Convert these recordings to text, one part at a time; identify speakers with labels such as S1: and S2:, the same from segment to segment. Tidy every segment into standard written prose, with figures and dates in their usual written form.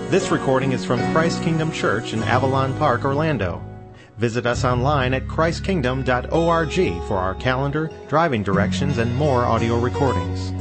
S1: This recording is from Christ Kingdom Church in Avalon Park, Orlando. Visit us online at christkingdom.org for our calendar, driving directions, and more audio recordings.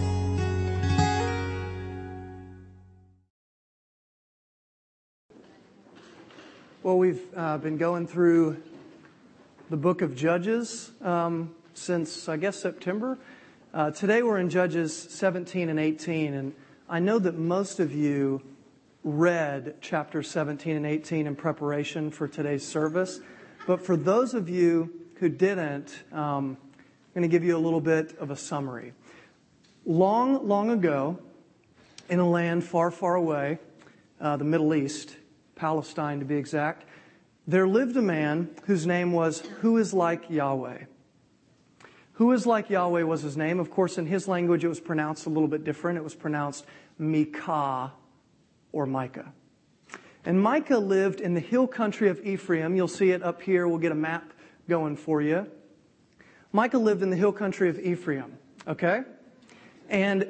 S2: Well, we've been going through the book of Judges since, I guess, September. Today we're in Judges 17 and 18, and I know that most of you read chapters 17 and 18 in preparation for today's service. But for those of you who didn't, I'm going to give you a little bit of a summary. Long, long ago, in a land far, far away, the Middle East, Palestine to be exact, there lived a man whose name was Who is Like Yahweh. Who is Like Yahweh was his name. Of course, in his language it was pronounced a little bit different. It was pronounced Micah or Micah. And Micah lived in the hill country of Ephraim. You'll see it up here. We'll get a map going for you. Micah lived in the hill country of Ephraim. Okay? And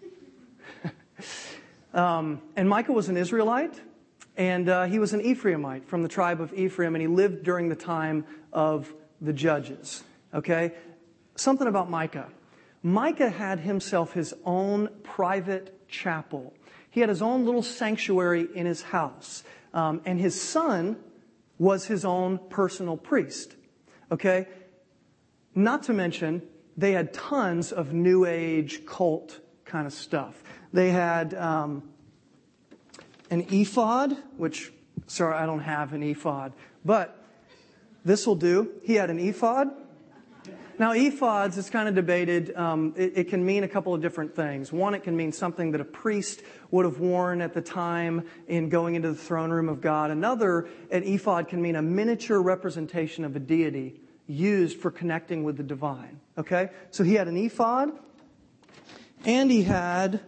S2: Micah was an Israelite. And he was an Ephraimite from the tribe of Ephraim. And he lived during the time of the Judges. Okay? Something about Micah. Micah had himself his own private chapel. He had his own little sanctuary in his house. And his son was his own personal priest. Okay? Not to mention, they had tons of New Age cult kind of stuff. They had an ephod, which, sorry, I don't have an ephod. But this will do. He had an ephod. Now, ephods, it's kind of debated. It can mean a couple of different things. One, it can mean something that a priest would have worn at the time in going into the throne room of God. Another, an ephod can mean a miniature representation of a deity used for connecting with the divine. Okay? So he had an ephod, and he had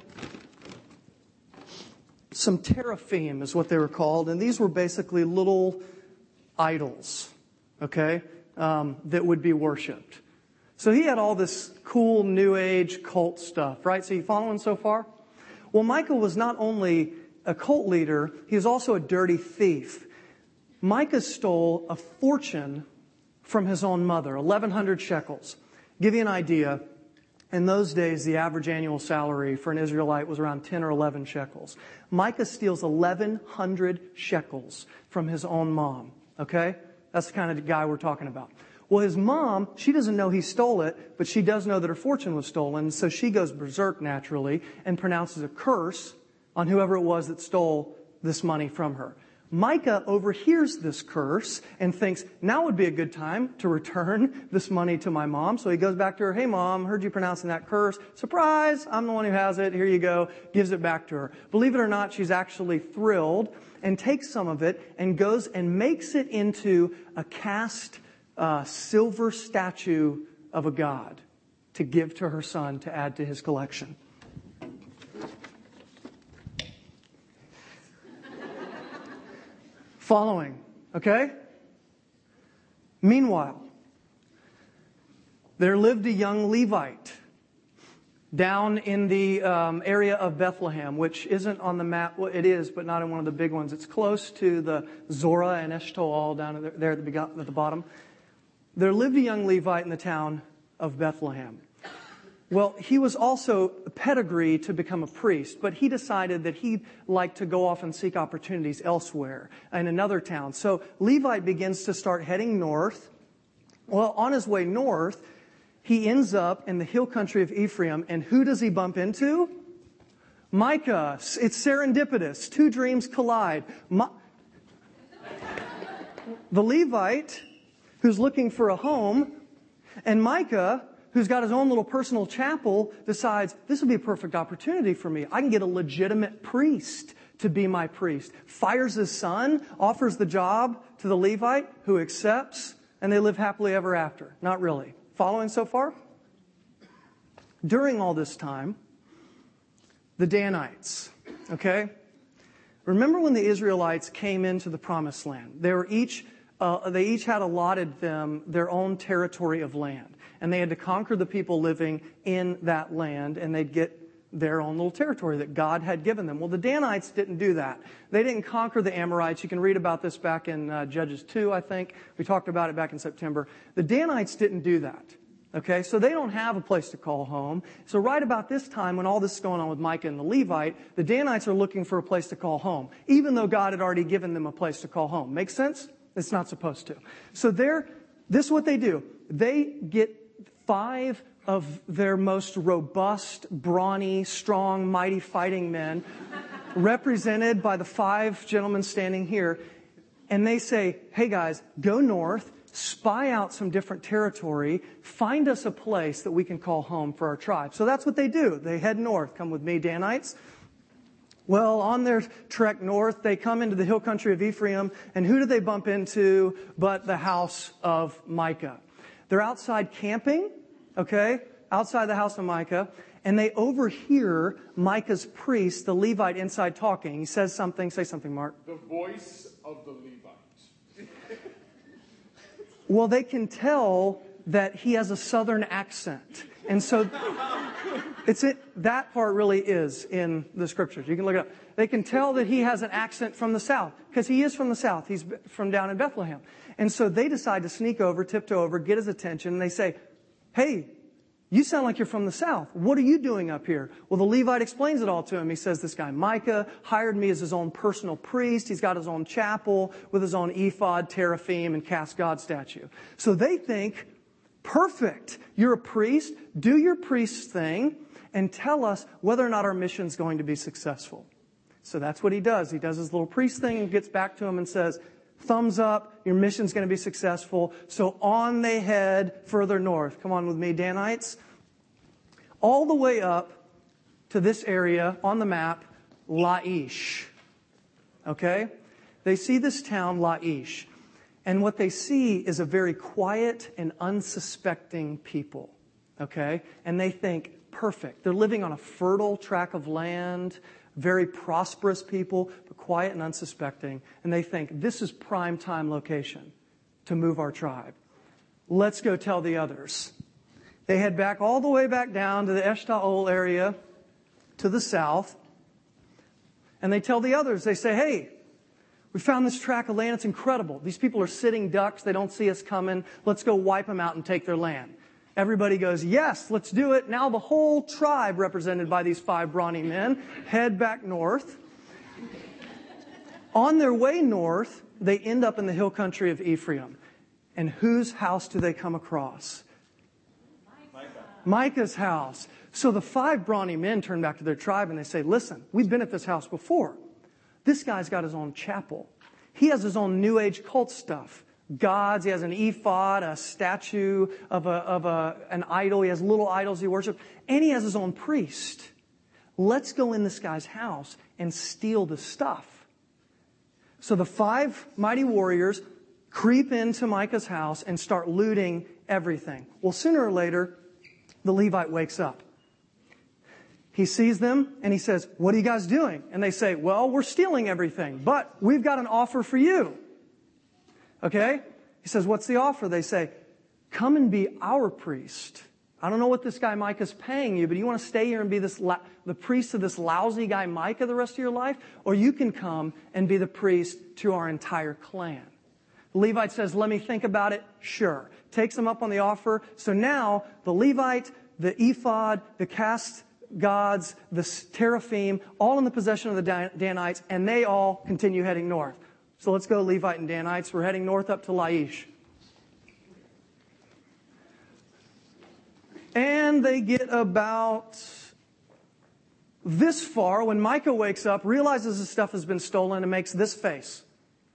S2: some teraphim is what they were called. And these were basically little idols, okay, that would be worshipped. So he had all this cool New Age cult stuff, right? So you following so far? Well, Micah was not only a cult leader, he was also a dirty thief. Micah stole a fortune from his own mother, 1,100 shekels. Give you an idea, in those days, the average annual salary for an Israelite was around 10 or 11 shekels. Micah steals 1,100 shekels from his own mom, okay? That's the kind of guy we're talking about. Well, his mom, she doesn't know he stole it, but she does know that her fortune was stolen. So she goes berserk naturally and pronounces a curse on whoever it was that stole this money from her. Micah overhears this curse and thinks, now would be a good time to return this money to my mom. So he goes back to her, hey mom, heard you pronouncing that curse. Surprise, I'm the one who has it. Here you go. Gives it back to her. Believe it or not, she's actually thrilled and takes some of it and goes and makes it into a cast silver statue of a god to give to her son to add to his collection. Following, okay? Meanwhile, there lived a young Levite down in the area of Bethlehem, which isn't on the map. Well, it is, but not in one of the big ones. It's close to the Zorah and Eshtaol down there at the bottom. There lived a young Levite in the town of Bethlehem. Well, he was also pedigree to become a priest, but he decided that he'd like to go off and seek opportunities elsewhere in another town. So Levite begins to start heading north. Well, on his way north, he ends up in the hill country of Ephraim, and who does he bump into? Micah. It's serendipitous. Two dreams collide. The Levite, who's looking for a home, and Micah, who's got his own little personal chapel, decides, this would be a perfect opportunity for me. I can get a legitimate priest to be my priest. Fires his son, offers the job to the Levite, who accepts, and they live happily ever after. Not really. Following so far? During all this time, the Danites, okay? Remember when the Israelites came into the Promised Land? They each had allotted them their own territory of land. And they had to conquer the people living in that land, and they'd get their own little territory that God had given them. Well, the Danites didn't do that. They didn't conquer the Amorites. You can read about this back in Judges 2, I think. We talked about it back in September. The Danites didn't do that. Okay, so they don't have a place to call home. So right about this time, when all this is going on with Micah and the Levite, the Danites are looking for a place to call home, even though God had already given them a place to call home. Make sense? It's not supposed to. So this is what they do. They get 5 of their most robust, brawny, strong, mighty fighting men, represented by the 5 gentlemen standing here, and they say, hey guys, go north, spy out some different territory, find us a place that we can call home for our tribe. So that's what they do. They head north. Come with me, Danites. Well, on their trek north, they come into the hill country of Ephraim, and who do they bump into but the house of Micah? They're outside camping, okay, outside the house of Micah, and they overhear Micah's priest, the Levite, inside talking. He says something. Say something, Mark.
S3: The voice of the Levites.
S2: Well, they can tell that he has a southern accent. And so that part really is in the scriptures. You can look it up. They can tell that he has an accent from the south, because he is from the south. He's from down in Bethlehem. And so they decide to sneak over, tiptoe over, get his attention, and they say, hey, you sound like you're from the south. What are you doing up here? Well, the Levite explains it all to him. He says, this guy Micah hired me as his own personal priest. He's got his own chapel with his own ephod, teraphim, and cast God statue. So they think, perfect. You're a priest. Do your priest thing and tell us whether or not our mission's going to be successful. So that's what he does. He does his little priest thing and gets back to him and says, thumbs up, your mission's going to be successful. So on they head further north. Come on with me, Danites. All the way up to this area on the map, Laish. Okay? They see this town, Laish. And what they see is a very quiet and unsuspecting people. Okay? And they think, perfect. They're living on a fertile tract of land, very prosperous people, but quiet and unsuspecting. And they think, this is prime time location to move our tribe. Let's go tell the others. They head back all the way back down to the Eshtaol area to the south. And they tell the others, they say, hey, we found this tract of land. It's incredible. These people are sitting ducks. They don't see us coming. Let's go wipe them out and take their land. Everybody goes, yes, let's do it. Now the whole tribe, represented by these 5 brawny men, head back north. On their way north, they end up in the hill country of Ephraim. And whose house do they come across? Micah's house. So the 5 brawny men turn back to their tribe and they say, listen, we've been at this house before. This guy's got his own chapel. He has his own New Age cult stuff. Gods, he has an ephod, a statue of an idol. He has little idols he worships. And he has his own priest. Let's go in this guy's house and steal the stuff. So the 5 mighty warriors creep into Micah's house and start looting everything. Well, sooner or later, the Levite wakes up. He sees them and he says, what are you guys doing? And they say, well, we're stealing everything, but we've got an offer for you. Okay? He says, what's the offer? They say, come and be our priest. I don't know what this guy Micah's paying you, but you want to stay here and be the priest of this lousy guy Micah the rest of your life? Or you can come and be the priest to our entire clan. The Levite says, let me think about it. Sure. Takes him up on the offer. So now the Levite, the ephod, the cast gods, the teraphim, all in the possession of the Danites, and they all continue heading north. So let's go, Levite and Danites. We're heading north up to Laish. And they get about this far when Micah wakes up, realizes his stuff has been stolen, and makes this face.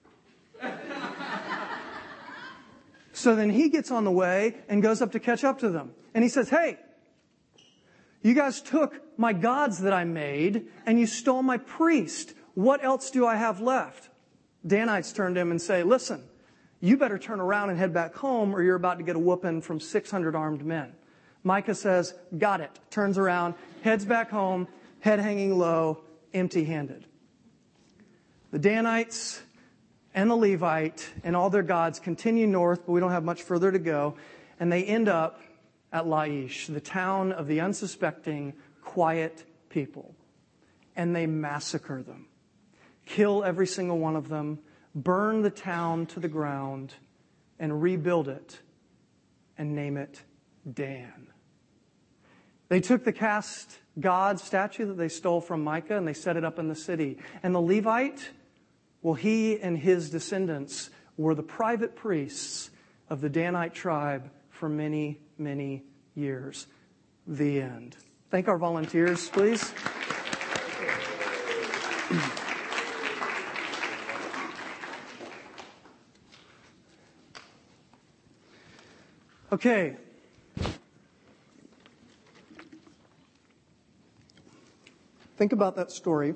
S2: So then he gets on the way and goes up to catch up to them. And he says, hey, you guys took my gods that I made and you stole my priest. What else do I have left? Danites turn to him and say, listen, you better turn around and head back home or you're about to get a whooping from 600 armed men. Micah says, got it. Turns around, heads back home, head hanging low, empty-handed. The Danites and the Levite and all their gods continue north, but we don't have much further to go. And they end up at Laish, the town of the unsuspecting, quiet people. And they massacre them. Kill every single one of them. Burn the town to the ground. And rebuild it. And name it Dan. They took the cast god statue that they stole from Micah and they set it up in the city. And the Levite, well, he and his descendants were the private priests of the Danite tribe for many, many years. The end. Thank our volunteers, please. Okay. Think about that story.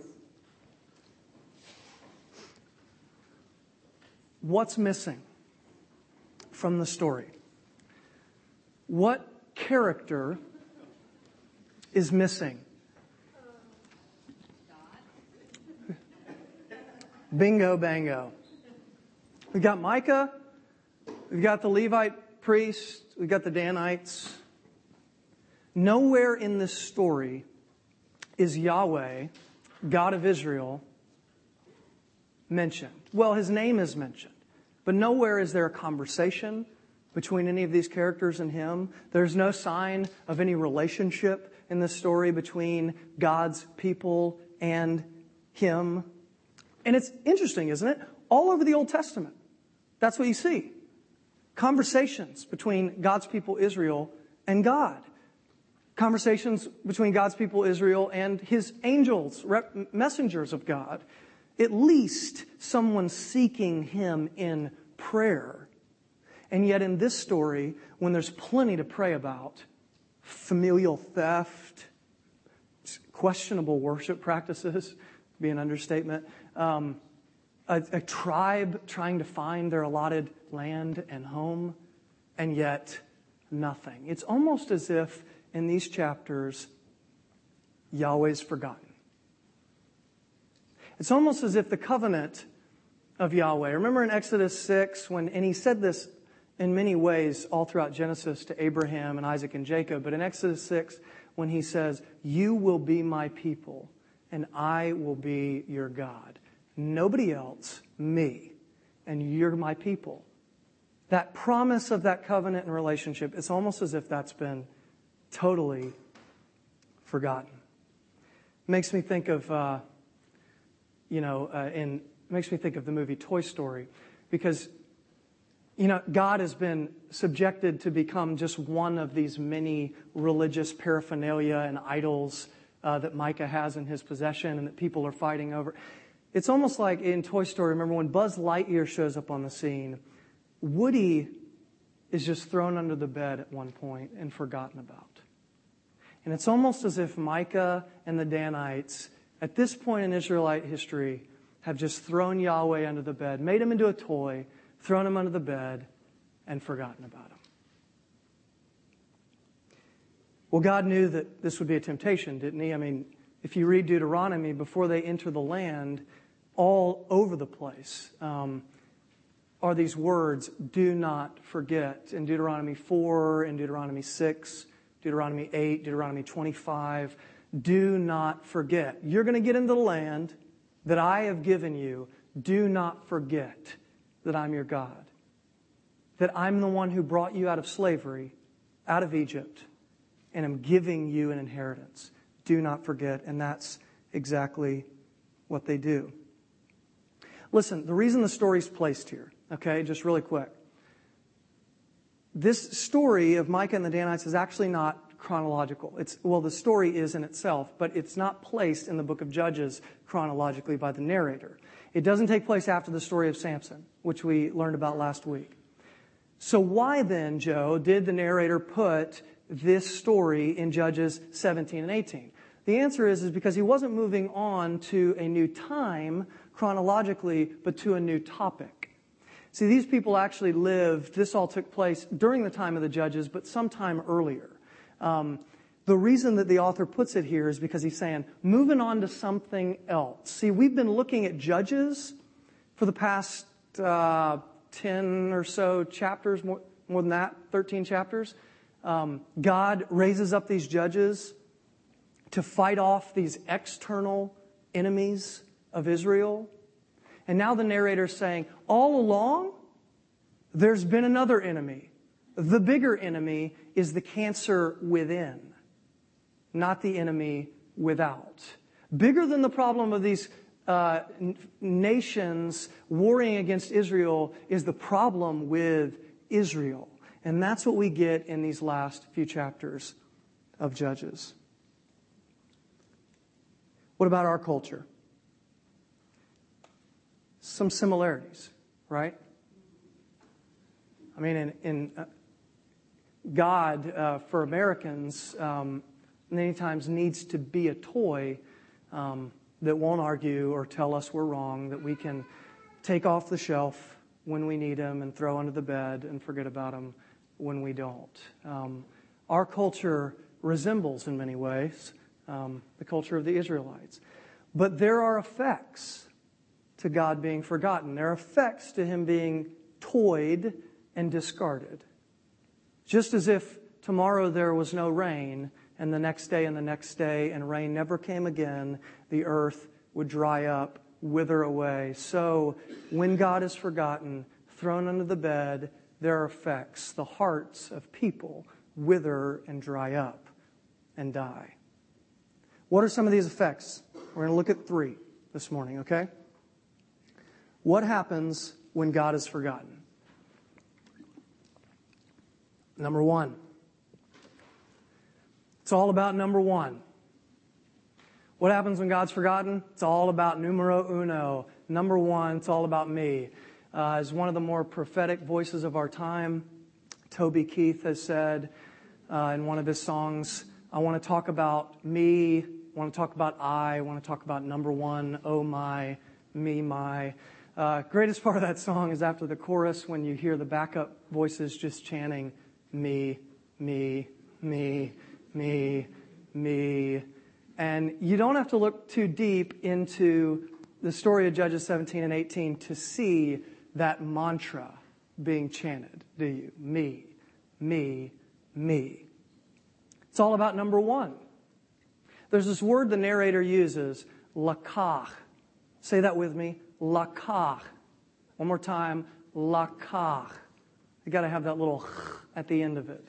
S2: What's missing from the story? What character is missing? Bingo, bango. We've got Micah. We've got the Levite priest. We've got the Danites. Nowhere in this story is Yahweh, God of Israel, mentioned. Well, his name is mentioned. But nowhere is there a conversation between any of these characters and him. There's no sign of any relationship in this story between God's people and him. And it's interesting, isn't it? All over the Old Testament, that's what you see. Conversations between God's people Israel and God. Conversations between God's people Israel and his angels, messengers of God. At least someone seeking him in prayer. And yet in this story, when there's plenty to pray about, familial theft, questionable worship practices, be an understatement, a tribe trying to find their allotted land and home, and yet nothing. It's almost as if in these chapters, Yahweh's forgotten. It's almost as if the covenant of Yahweh, remember in Exodus 6, and he said this in many ways all throughout Genesis to Abraham and Isaac and Jacob, but in Exodus 6, when he says, "You will be my people, and I will be your God. Nobody else, me, and you're my people." That promise of that covenant and relationship, it's almost as if that's been totally forgotten. Makes me think of, makes me think of the movie Toy Story, because, God has been subjected to become just one of these many religious paraphernalia and idols that Micah has in his possession and that people are fighting over. It's almost like in Toy Story, remember when Buzz Lightyear shows up on the scene, Woody is just thrown under the bed at one point and forgotten about. And it's almost as if Micah and the Danites, at this point in Israelite history, have just thrown Yahweh under the bed, made him into a toy, thrown him under the bed, and forgotten about him. Well, God knew that this would be a temptation, didn't he? I mean, if you read Deuteronomy, before they enter the land, all over the place are these words, "Do not forget." In Deuteronomy 4, in Deuteronomy 6, Deuteronomy 8, Deuteronomy 25. Do not forget. You're going to get into the land that I have given you. Do not forget that I'm your God. That I'm the one who brought you out of slavery, out of Egypt, and am giving you an inheritance. Do not forget. And that's exactly what they do. Listen, the reason the story's placed here, okay, just really quick. This story of Micah and the Danites is actually not chronological. The story is in itself, but it's not placed in the book of Judges chronologically by the narrator. It doesn't take place after the story of Samson, which we learned about last week. So why then, Joe, did the narrator put this story in Judges 17 and 18? The answer is because he wasn't moving on to a new time chronologically, but to a new topic. See, these people actually lived, this all took place during the time of the Judges, but sometime earlier. The reason that the author puts it here is because he's saying, moving on to something else. See, we've been looking at Judges for the past 10 or so chapters, more than that, 13 chapters. God raises up these judges to fight off these external enemies of Israel. And now the narrator's saying, all along, there's been another enemy. The bigger enemy is the cancer within, not the enemy without. Bigger than the problem of these nations warring against Israel is the problem with Israel. And that's what we get in these last few chapters of Judges. What about our culture? Some similarities, right? I mean, in God, for Americans, many times needs to be a toy that won't argue or tell us we're wrong, that we can take off the shelf when we need them and throw under the bed and forget about them when we don't. Our culture resembles, in many ways, the culture of the Israelites. But there are effects to God being forgotten. There are effects to Him being toyed and discarded. Just as if tomorrow there was no rain, and the next day and the next day, and rain never came again, the earth would dry up, wither away. So, when God is forgotten, thrown under the bed, there are effects. The hearts of people wither and dry up and die. What are some of these effects? We're going to look at 3 this morning, okay? What happens when God is forgotten? Number 1. It's all about number 1. What happens when God's forgotten? It's all about numero uno. Number 1, it's all about me. As one of the more prophetic voices of our time, Toby Keith has said in one of his songs, I want to talk about me, I want to talk about I want to talk about number 1, oh my, me, my. Greatest part of that song is after the chorus when you hear the backup voices just chanting, me, me, me, me, me. And you don't have to look too deep into the story of Judges 17 and 18 to see that mantra being chanted, do you? Me, me, me. It's all about number 1. There's this word the narrator uses, lakach. Say that with me, lakach. One more time, lakach. You got to have that little at the end of it.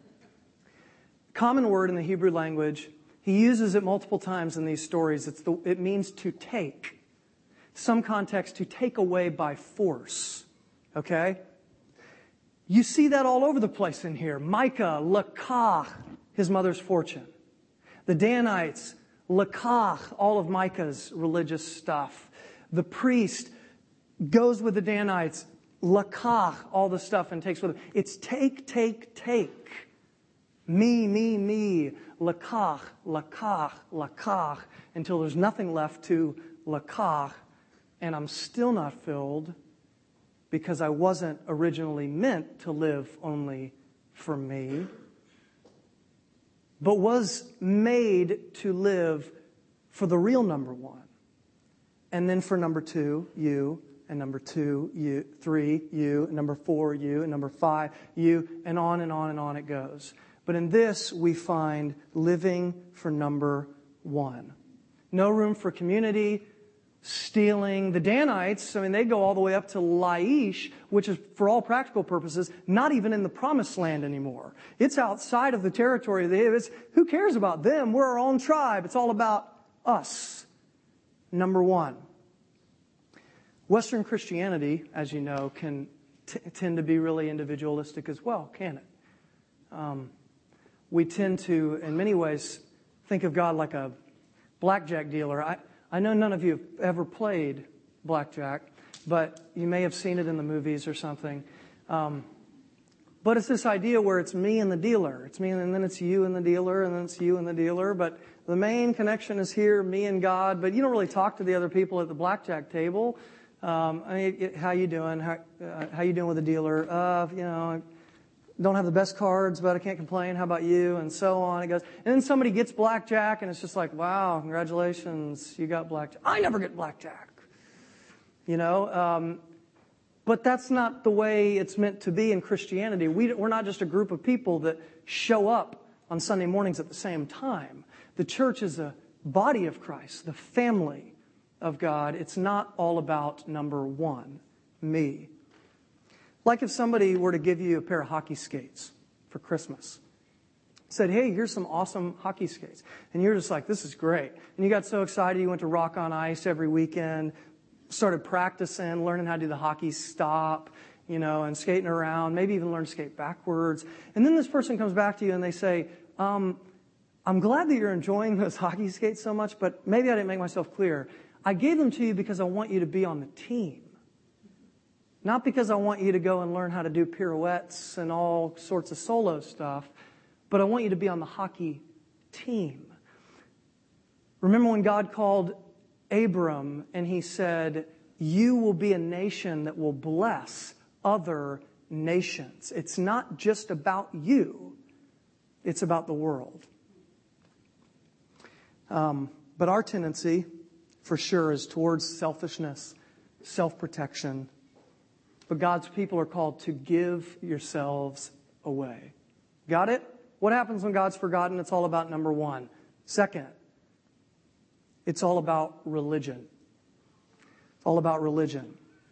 S2: Common word in the Hebrew language. He uses it multiple times in these stories. It means to take. Some context, to take away by force. Okay? You see that all over the place in here. Micah, lakach, his mother's fortune. The Danites, lakach, all of Micah's religious stuff. The priest goes with the Danites, lakach, all the stuff, and takes with him. It's take, take, take. Me, me, me. Lakach, lakach, lakach, until there's nothing left to lakach, and I'm still not filled because I wasn't originally meant to live only for me, but was made to live for the real number 1. And then for number 2, you, and number 2, you, 3, you, and number 4, you, and number 5, you, and on and on and on it goes. But in this, we find living for number 1. No room for community, stealing. The Danites, they go all the way up to Laish, which is, for all practical purposes, not even in the promised land anymore. It's outside of the territory of the Hivites. Who cares about them? We're our own tribe. It's all about us. Number 1. Western Christianity, as you know, can tend to be really individualistic as well, can it? We tend to, in many ways, think of God like a blackjack dealer. I know none of you have ever played blackjack, but you may have seen it in the movies or something. But it's this idea where it's me and the dealer. It's me and then it's you and the dealer, and then it's you and the dealer. But the main connection is here, me and God. But you don't really talk to the other people at the blackjack table. How you doing? How you doing with the dealer? Don't have the best cards, but I can't complain. How about you? And so on. It goes. And then somebody gets blackjack, and it's just like, wow, congratulations, you got blackjack. I never get blackjack. But that's not the way it's meant to be in Christianity. We're not just a group of people that show up on Sunday mornings at the same time. The church is a body of Christ, the family of God. It's not all about number one, me. Like if somebody were to give you a pair of hockey skates for Christmas. Said, hey, here's some awesome hockey skates. And you're just like, this is great. And you got so excited, you went to Rock on Ice every weekend, started practicing, learning how to do the hockey stop, and skating around, maybe even learn to skate backwards. And then this person comes back to you and they say, I'm glad that you're enjoying those hockey skates so much, but maybe I didn't make myself clear. I gave them to you because I want you to be on the team. Not because I want you to go and learn how to do pirouettes and all sorts of solo stuff, but I want you to be on the hockey team. Remember when God called Abram and he said, you will be a nation that will bless other nations. It's not just about you. It's about the world. But our tendency, for sure, is towards selfishness, self-protection. But God's people are called to give yourselves away. Got it? What happens when God's forgotten? It's all about number one. Second, it's all about religion. It's all about religion.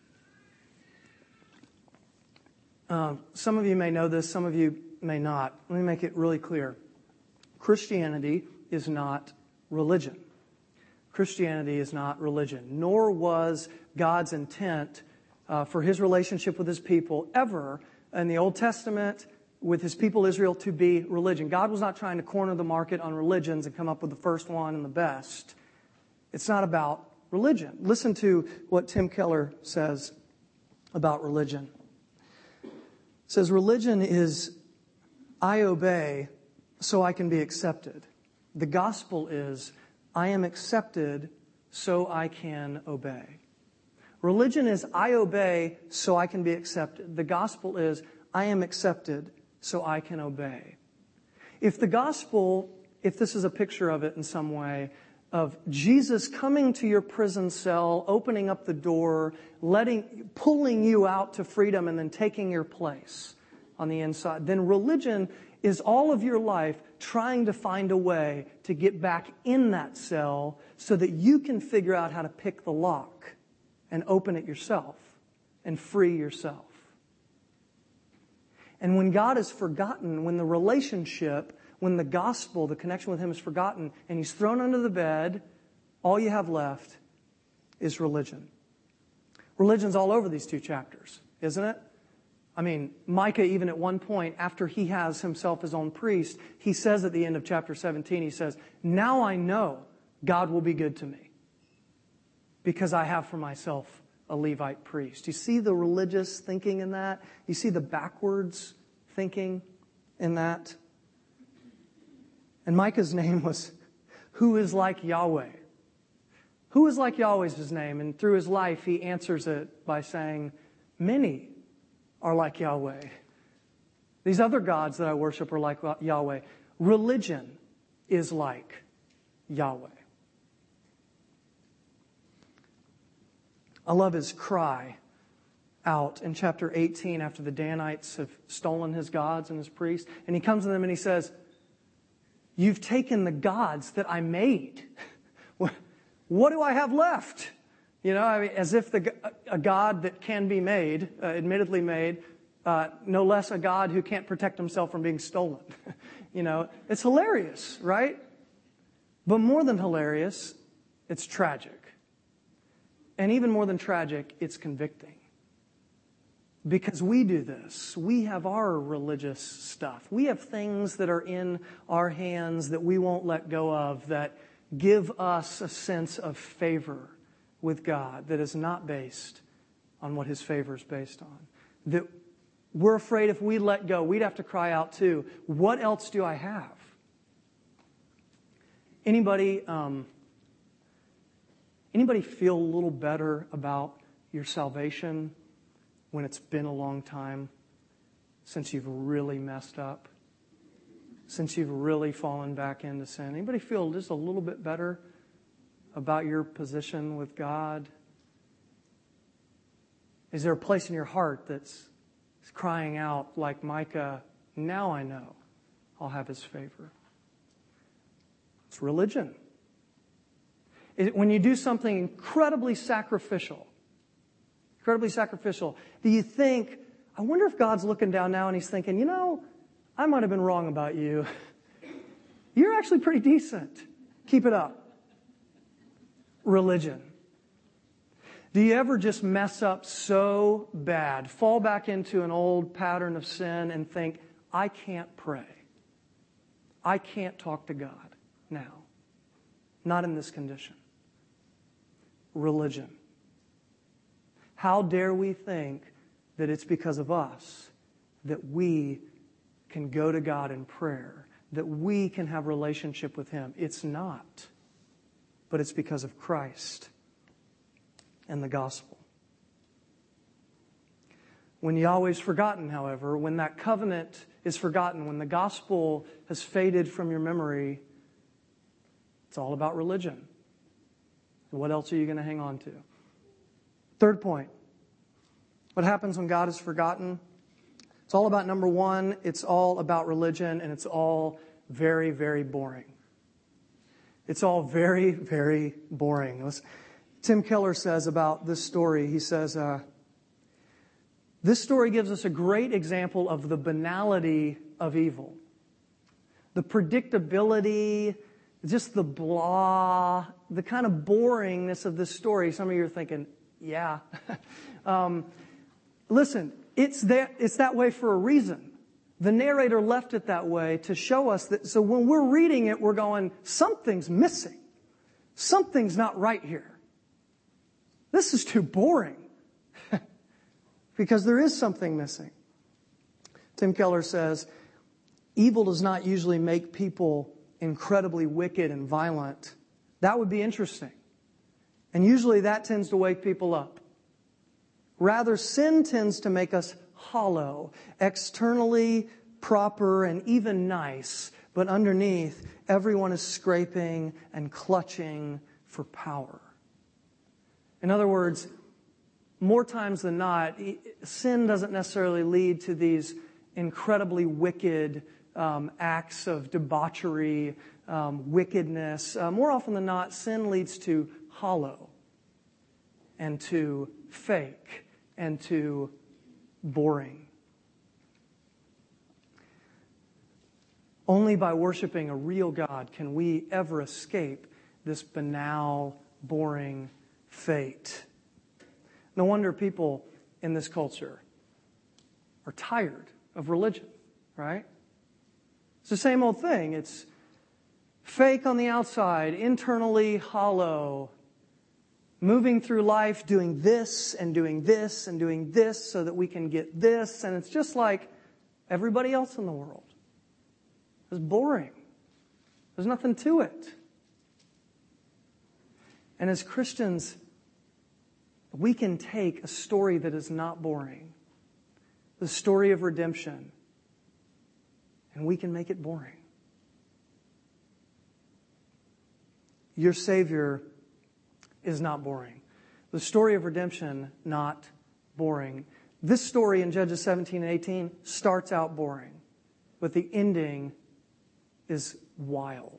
S2: Some of you may know this, some of you may not. Let me make it really clear. Christianity is not religion. Christianity is not religion, nor was God's intent for His relationship with His people ever in the Old Testament with His people Israel to be religion. God was not trying to corner the market on religions and come up with the first one and the best. It's not about religion. Listen to what Tim Keller says about religion. It says, religion is, I obey so I can be accepted. The gospel is, I am accepted so I can obey. Religion is, I obey so I can be accepted. The gospel is, I am accepted so I can obey. If the gospel, if this is a picture of it in some way, of Jesus coming to your prison cell, opening up the door, pulling you out to freedom and then taking your place on the inside, then religion is all of your life trying to find a way to get back in that cell so that you can figure out how to pick the lock and open it yourself and free yourself. And when God is forgotten, when the relationship, when the gospel, the connection with Him is forgotten, and He's thrown under the bed, all you have left is religion. Religion's all over these two chapters, isn't it? I mean, Micah, even at one point, after he has himself his own priest, he says at the end of chapter 17, he says, now I know God will be good to me because I have for myself a Levite priest. You see the religious thinking in that? You see the backwards thinking in that? And Micah's name was, who is like Yahweh? Who is like Yahweh is his name. And through his life, he answers it by saying, many are like Yahweh. These other gods that I worship are like Yahweh. Religion is like Yahweh. I love his cry out in chapter 18 after the Danites have stolen his gods and his priests. And he comes to them and he says, you've taken the gods that I made. What do I have left? As if a God that can be made, admittedly made, no less a God who can't protect himself from being stolen. It's hilarious, right? But more than hilarious, it's tragic. And even more than tragic, it's convicting. Because we do this. We have our religious stuff. We have things that are in our hands that we won't let go of that give us a sense of favor with God that is not based on what His favor is based on. That we're afraid if we let go, we'd have to cry out too, what else do I have? Anybody feel a little better about your salvation when it's been a long time since you've really messed up? Since you've really fallen back into sin? Anybody feel just a little bit better about your position with God? Is there a place in your heart that's crying out like Micah, now I know I'll have His favor? It's religion. When you do something incredibly sacrificial, do you think, I wonder if God's looking down now and He's thinking, you know, I might have been wrong about you. You're actually pretty decent. Keep it up. Religion. Do you ever just mess up so bad, fall back into an old pattern of sin and think, I can't pray. I can't talk to God now. Not in this condition. Religion. How dare we think that it's because of us that we can go to God in prayer, that we can have relationship with Him? It's not. But it's because of Christ and the gospel. When Yahweh's forgotten, however, when that covenant is forgotten, when the gospel has faded from your memory, it's all about religion. And what else are you going to hang on to? Third point. What happens when God is forgotten? It's all about, number one, it's all about religion, and it's all very, very boring. It's all very, very boring. Tim Keller says about this story, he says, this story gives us a great example of the banality of evil. The predictability, just the blah, the kind of boringness of this story. Some of you are thinking, yeah. Listen, it's that way for a reason. The narrator left it that way to show us that, so when we're reading it, we're going, something's missing. Something's not right here. This is too boring. Because there is something missing. Tim Keller says, evil does not usually make people incredibly wicked and violent. That would be interesting. And usually that tends to wake people up. Rather, sin tends to make us hollow, externally proper and even nice, but underneath, everyone is scraping and clutching for power. In other words, more times than not, sin doesn't necessarily lead to these incredibly wicked acts of debauchery, wickedness. More often than not, sin leads to hollow and to fake and to boring. Only by worshiping a real God can we ever escape this banal, boring fate. No wonder people in this culture are tired of religion, right? It's the same old thing. It's fake on the outside, internally hollow, moving through life doing this and doing this and doing this so that we can get this. And it's just like everybody else in the world. It's boring. There's nothing to it. And as Christians, we can take a story that is not boring, the story of redemption, and we can make it boring. Your Savior is not boring. The story of redemption, not boring. This story in Judges 17 and 18 starts out boring, but the ending is wild.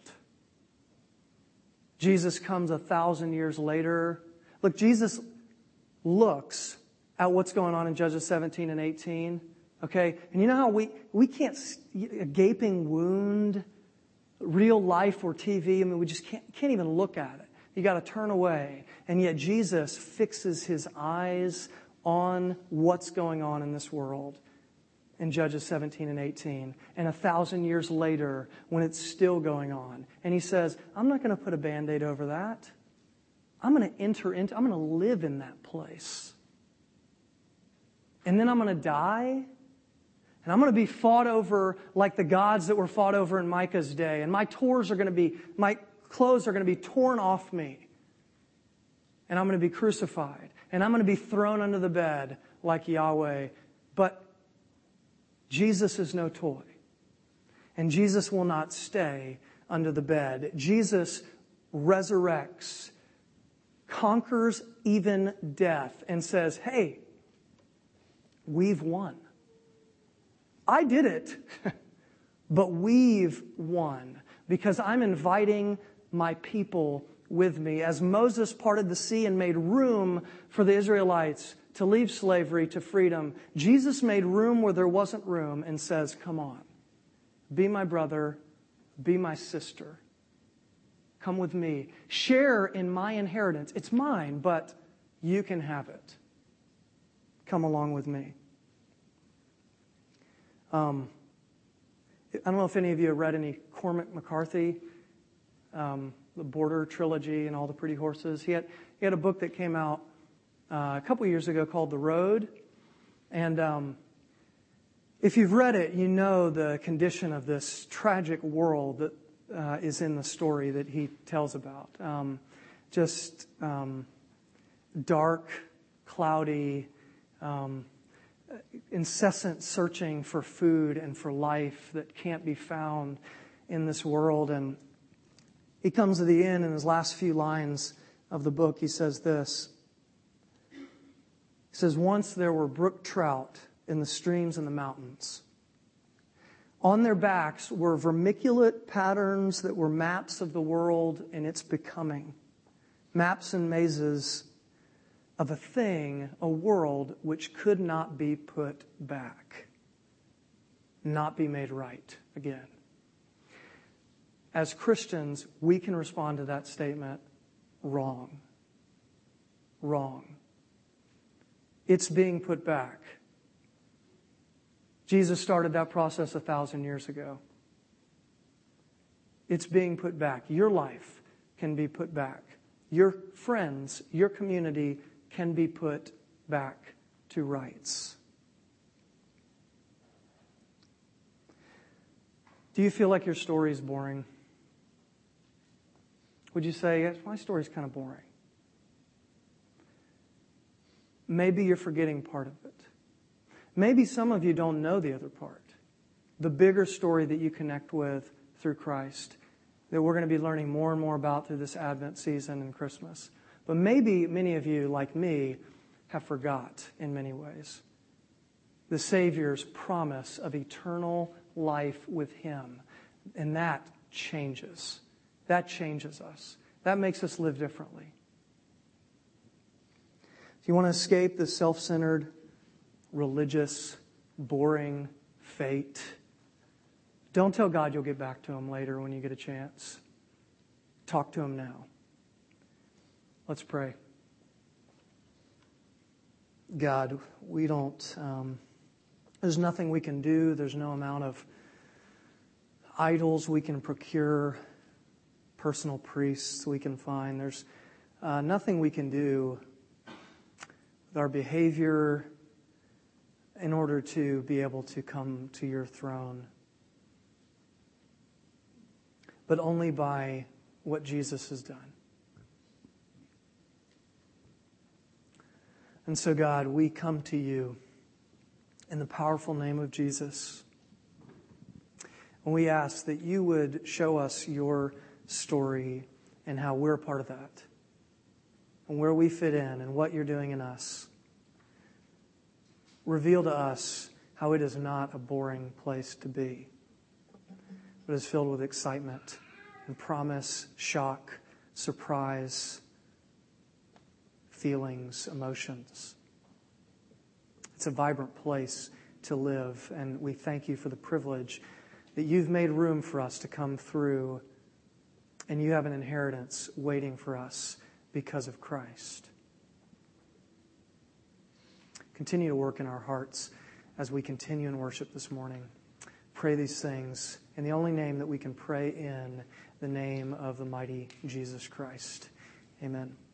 S2: Jesus comes 1,000 years later. Look, Jesus looks at what's going on in Judges 17 and 18. Okay? And you know how we can't, a gaping wound, real life or TV, I mean, we just can't even look at it. You got to turn away. And yet Jesus fixes His eyes on what's going on in this world in Judges 17 and 18. And 1,000 years later, when it's still going on, and He says, I'm not going to put a Band-Aid over that. I'm going to live in that place. And then I'm going to die. And I'm going to be fought over like the gods that were fought over in Micah's day. And my clothes are going to be torn off me. And I'm going to be crucified. And I'm going to be thrown under the bed like Yahweh. But Jesus is no toy. And Jesus will not stay under the bed. Jesus resurrects, conquers even death, and says, hey, we've won. I did it, but we've won. because I'm inviting my people with me. As Moses parted the sea and made room for the Israelites to leave slavery to freedom, Jesus made room where there wasn't room and says, come on, be my brother, be my sister. Come with me. Share in my inheritance. It's mine, but you can have it. Come along with me. I don't know if any of you have read any Cormac McCarthy, the Border trilogy and all the pretty horses. He had a book that came out a couple years ago called The Road. And if you've read it, you know the condition of this tragic world that is in the story that he tells about. Dark, cloudy, incessant searching for food and for life that can't be found in this world. And he comes to the end in his last few lines of the book. He says this. He says, once there were brook trout in the streams and the mountains. On their backs were vermiculate patterns that were maps of the world and its becoming. Maps and mazes of a thing, a world which could not be put back. Not be made right again. As Christians, we can respond to that statement, wrong. Wrong. It's being put back. Jesus started that process 1,000 years ago. It's being put back. Your life can be put back. Your friends, your community can be put back to rights. Do you feel like your story is boring? Would you say, yes, my story is kind of boring? Maybe you're forgetting part of it. Maybe some of you don't know the other part. The bigger story that you connect with through Christ, that we're going to be learning more and more about through this Advent season and Christmas. But maybe many of you, like me, have forgot in many ways the Savior's promise of eternal life with Him. And that changes. That changes us. That makes us live differently. If you want to escape the self-centered, religious, boring fate, don't tell God you'll get back to Him later when you get a chance. Talk to Him now. Let's pray. God, we don't, there's nothing we can do. There's no amount of idols we can procure, personal priests we can find. There's nothing we can do with our behavior in order to be able to come to your throne, but only by what Jesus has done. And so, God, we come to you in the powerful name of Jesus. And we ask that you would show us your story and how we're a part of that, and where we fit in and what you're doing in us. Reveal to us how it is not a boring place to be, but is filled with excitement and promise, shock, surprise, feelings, emotions. It's a vibrant place to live, and we thank you for the privilege that you've made room for us to come through, and you have an inheritance waiting for us because of Christ. Continue to work in our hearts as we continue in worship this morning. Pray these things in the only name that we can pray in, the name of the mighty Jesus Christ. Amen.